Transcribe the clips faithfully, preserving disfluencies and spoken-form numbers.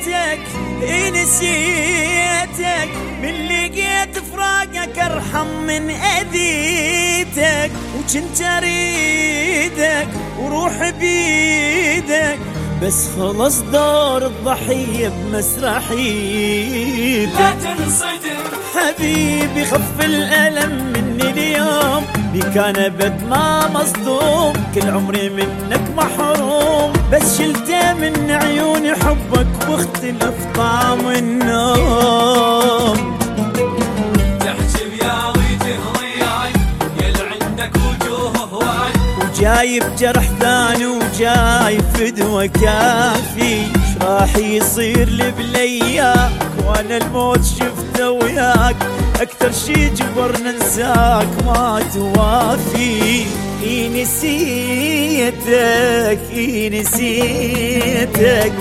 نسيتك نسيتك من لقيت فراقك ارحم من اذيتك، وكنت اريدك وروح بيدك، بس خلص دور الضحية بمسرحيتك. لا تنصدم حبيبي خف الألم مني اليوم، بيك أنا بد ما مصدوم، كل عمري منك محروم، بس شلته من عيوني حبك واختلف طعم النوم. تحجب يا وجه ضياعي يل عندك وجوه هواي، وجايب جرح ثاني وجاي فدوة كافي، ايش راح يصير لي بلياك وانا الموت شفته وياك، اكثر شي جبرنا ننساك ما توافي. اي نسيتك اي نسيتك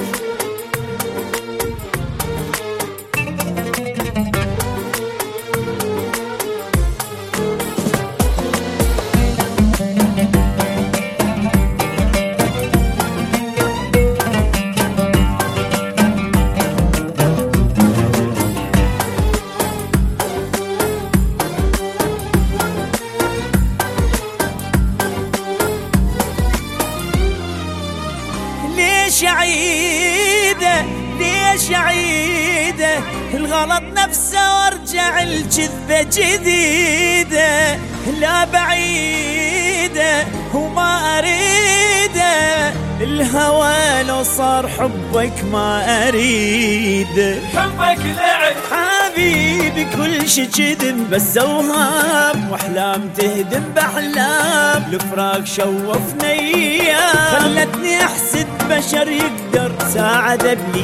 ليش عيده ليش عيده الغلط نفسه وارجع الكذبة جديدة، لا بعيدة وما اريده، الهوى لو صار حبك ما اريده. حبك لعب حبيبي كل شي كذب بس اوهام، واحلام تهدم باحلام، الفراق شوفنا ايام، خلتني احسد بشر يقدر ساعد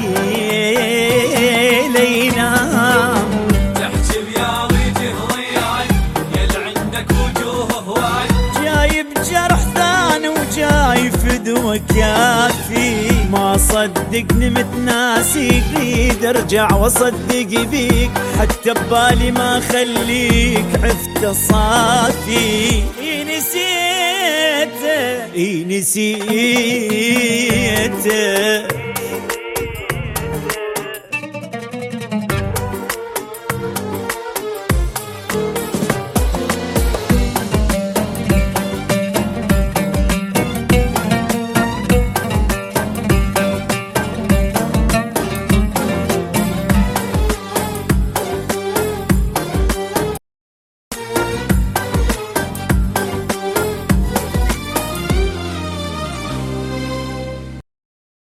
بليل ينام. تحجب يا وجه ضياعي يل عندك وجوه هواي، جايب جرح ثاني وجاي فدوة كافي، ما صدقني متناسيك، ريد ارجع واصدق بيك، حتى ببالي ما خليك عفت صافي. اي نسيته اي نسيته